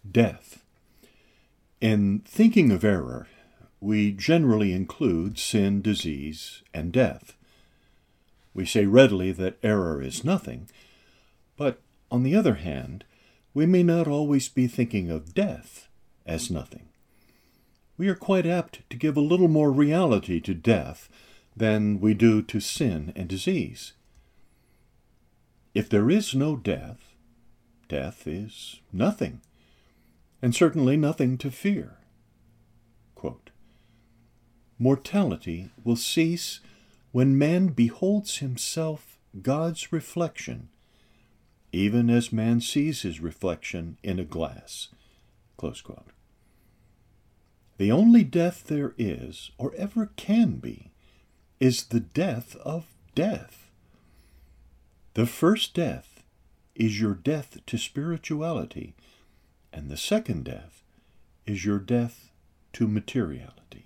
Death. In thinking of error, we generally include sin, disease, and death. We say readily that error is nothing, but on the other hand, we may not always be thinking of death as nothing. We are quite apt to give a little more reality to death than we do to sin and disease. If there is no death, death is nothing, and certainly nothing to fear. Quote, mortality will cease when man beholds himself God's reflection, even as man sees his reflection in a glass. Close quote. The only death there is, or ever can be, is the death of death. The first death is your death to spirituality, and the second death is your death to materiality.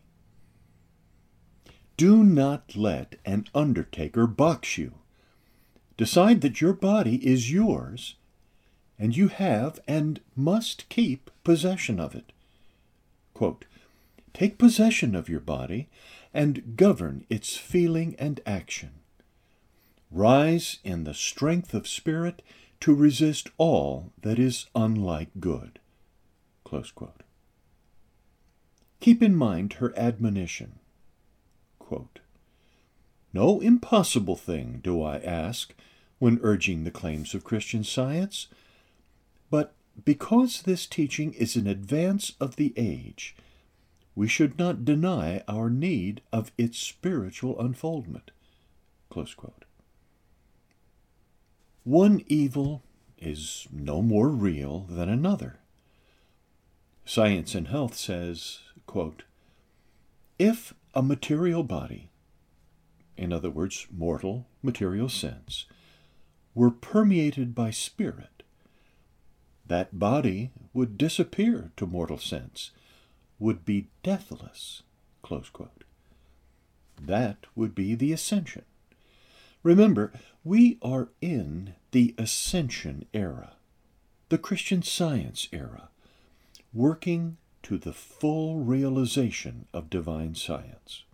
Do not let an undertaker box you. Decide that your body is yours, and you have and must keep possession of it. Quote, take possession of your body and govern its feeling and action. Rise in the strength of spirit to resist all that is unlike good. Close quote. Keep in mind her admonition. Quote, no impossible thing do I ask when urging the claims of Christian Science, but because this teaching is in advance of the age, we should not deny our need of its spiritual unfoldment. Close quote. One evil is no more real than another. Science and Health says, quote, if a material body, in other words, mortal, material sense, were permeated by spirit, that body would disappear to mortal sense, would be deathless. Close quote. That would be the ascension. Remember, we are in the ascension era, the Christian Science era, working to the full realization of divine science.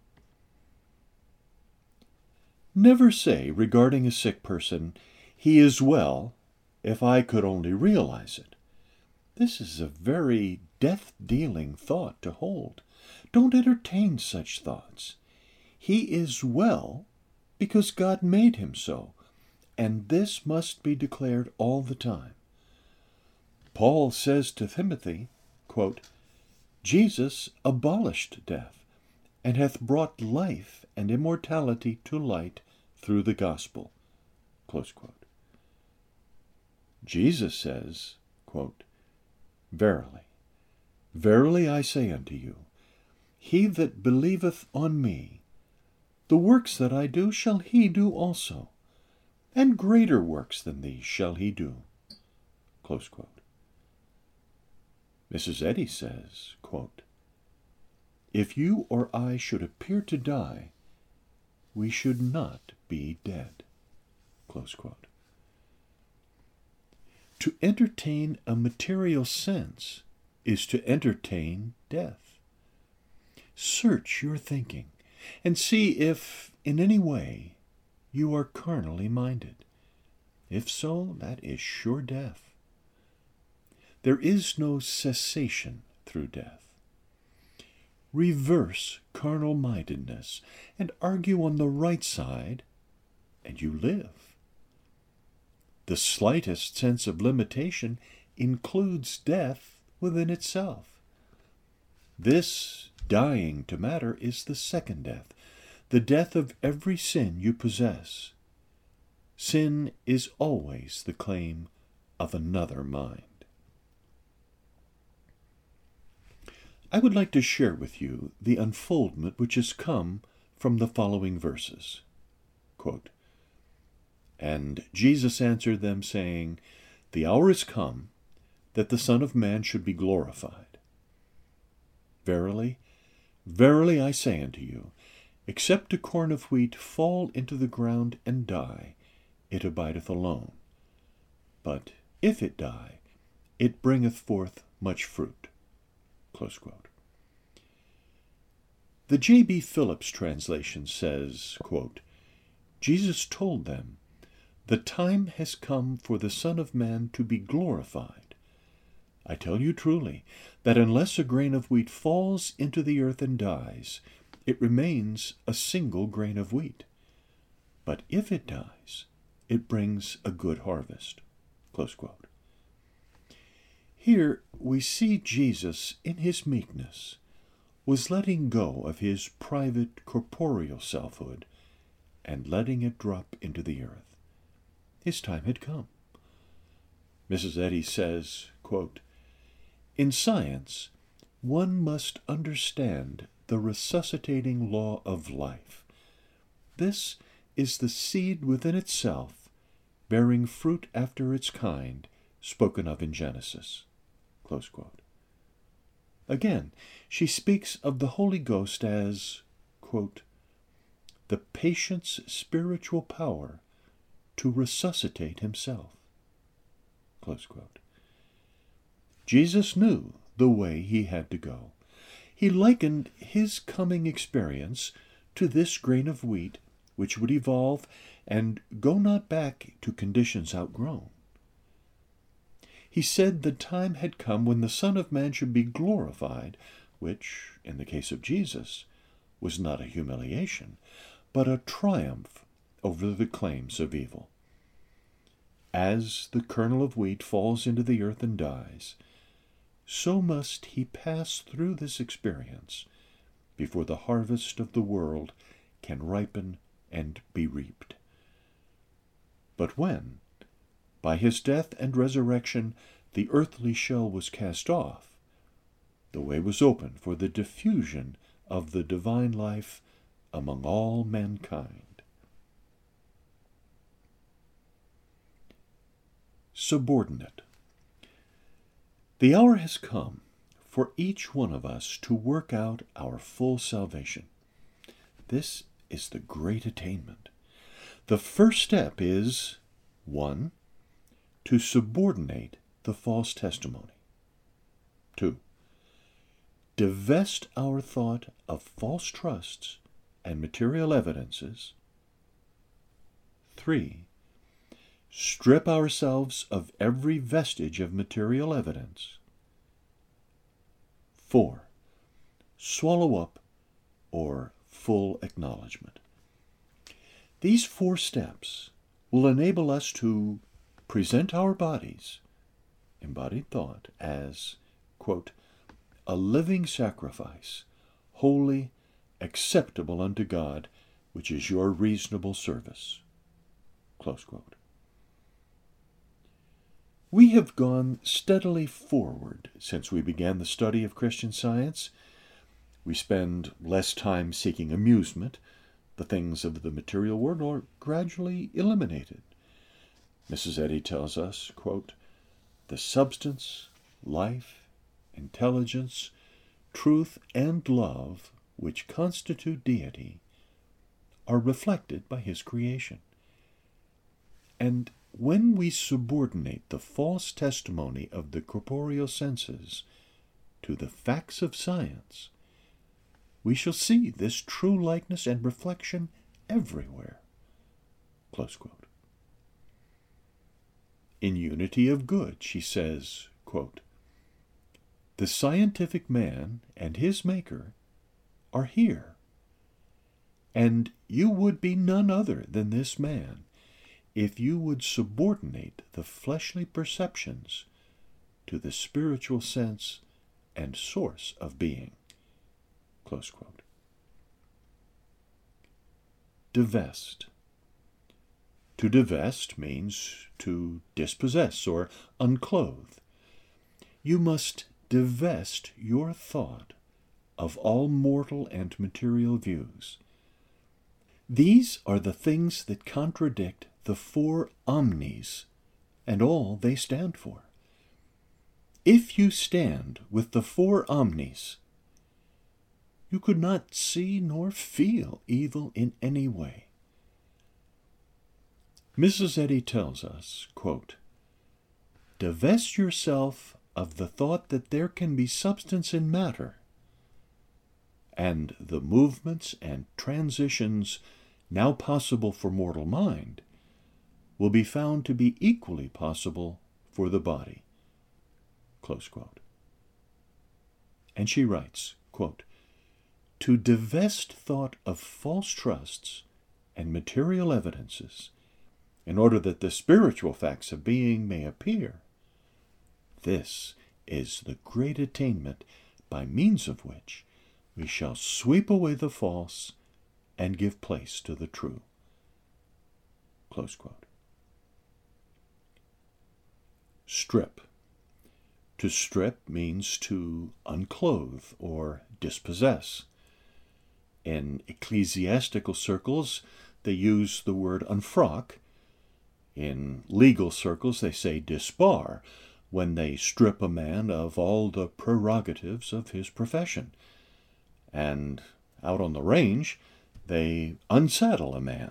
Never say regarding a sick person, he is well, if I could only realize it. This is a very death-dealing thought to hold. Don't entertain such thoughts. He is well because God made him so, and this must be declared all the time. Paul says to Timothy, quote, Jesus abolished death, and hath brought life and immortality to light through the gospel. Close quote. Jesus says, quote, verily, verily I say unto you, he that believeth on me, the works that I do shall he do also, and greater works than these shall he do. Close quote. Mrs. Eddy says, quote, if you or I should appear to die, we should not be dead. Close quote. To entertain a material sense is to entertain death. Search your thinking and see if, in any way, you are carnally minded. If so, that is sure death. There is no cessation through death. Reverse carnal-mindedness and argue on the right side, and you live. The slightest sense of limitation includes death within itself. This dying to matter is the second death, the death of every sin you possess. Sin is always the claim of another mind. I would like to share with you the unfoldment which has come from the following verses. Quote, and Jesus answered them, saying, the hour is come that the Son of Man should be glorified. Verily, verily I say unto you, except a corn of wheat fall into the ground and die, it abideth alone. But if it die, it bringeth forth much fruit." Close quote. The J.B. Phillips translation says, quote, "Jesus told them, 'The time has come for the Son of Man to be glorified. I tell you truly, that unless a grain of wheat falls into the earth and dies, it remains a single grain of wheat. But if it dies, it brings a good harvest." Close quote. Here we see Jesus, in his meekness, was letting go of his private corporeal selfhood and letting it drop into the earth. His time had come. Mrs. Eddy says, quote, "In science, one must understand the resuscitating law of life. This is the seed within itself, bearing fruit after its kind, spoken of in Genesis." Close quote. Again, she speaks of the Holy Ghost as, quote, "the patient's spiritual power to resuscitate himself." Close quote. Jesus knew the way he had to go. He likened his coming experience to this grain of wheat, which would evolve and go not back to conditions outgrown. He said the time had come when the Son of Man should be glorified, which, in the case of Jesus, was not a humiliation, but a triumph over the claims of evil. As the kernel of wheat falls into the earth and dies, so must he pass through this experience before the harvest of the world can ripen and be reaped. But when, by his death and resurrection, the earthly shell was cast off, the way was open for the diffusion of the divine life among all mankind. Subordinate. The hour has come for each one of us to work out our full salvation. This is the great attainment. The first step is, 1. To subordinate the false testimony. 2. Divest our thought of false trusts and material evidences. 3. Strip ourselves of every vestige of material evidence. 4. Swallow up or full acknowledgement. These 4 steps will enable us to present our bodies, embodied thought, as, quote, "a living sacrifice, holy, acceptable unto God, which is your reasonable service." Close quote. We have gone steadily forward since we began the study of Christian Science. We spend less time seeking amusement. The things of the material world are gradually eliminated. Mrs. Eddy tells us, quote, "The substance, life, intelligence, truth, and love which constitute deity are reflected by his creation. And when we subordinate the false testimony of the corporeal senses to the facts of science, we shall see this true likeness and reflection everywhere." Close quote. In Unity of Good, she says, quote, "The scientific man and his maker are here, and you would be none other than this man if you would subordinate the fleshly perceptions to the spiritual sense and source of being." Close quote. Divest. To divest means to dispossess or unclothe. You must divest your thought of all mortal and material views. These are the things that contradict the 4 omnis and all they stand for. If you stand with the 4 omnis, you could not see nor feel evil in any way. Mrs. Eddy tells us, quote, "Divest yourself of the thought that there can be substance in matter, and the movements and transitions now possible for mortal mind will be found to be equally possible for the body. Close quote. And she writes, quote, to divest thought of false trusts and material evidences, in order that the spiritual facts of being may appear, this is the great attainment by means of which we shall sweep away the false and give place to the true. Close quote. Strip. To strip means to unclothe or dispossess. In ecclesiastical circles, they use the word unfrock. In legal circles, they say disbar, when they strip a man of all the prerogatives of his profession. And out on the range, they unsaddle a man.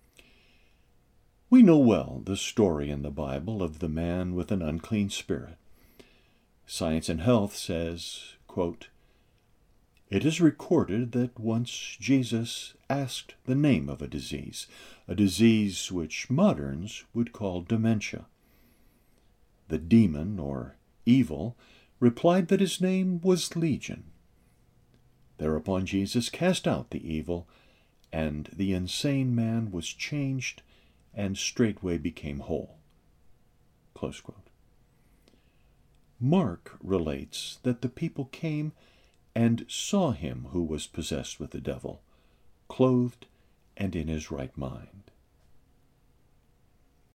We know well the story in the Bible of the man with an unclean spirit. Science and Health says, quote, it is recorded that once Jesus asked the name of a disease which moderns would call dementia. The demon, or evil, replied that his name was Legion. Thereupon Jesus cast out the evil, and the insane man was changed and straightway became whole. Close quote. Mark relates that the people came and saw him who was possessed with the devil, clothed and in his right mind.